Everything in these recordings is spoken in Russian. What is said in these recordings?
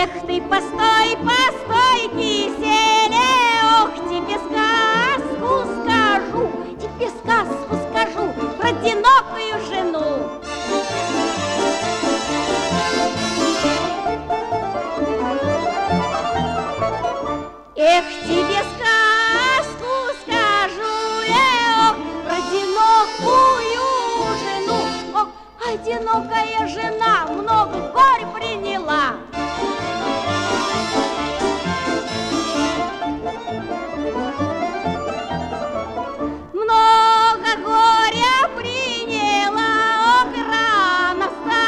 Эх ты, постой, постой, киселе, ох, тебе сказку скажу, тебе сказку скажу про одинокую жену. Эх, тебе сказку скажу, ох, про одинокую жену. Ох, одинокая жена много горя приняла. Много горя приняла, ох, рано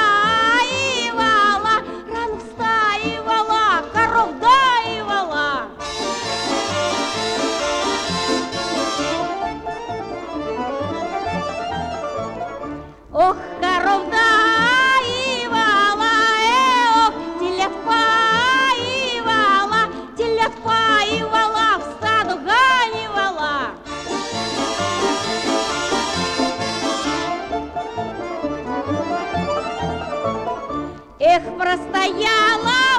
встаивала, коров доивала. Ох, коров доивала, ох, телят поивала, в стаду ганивала. Эх, простояла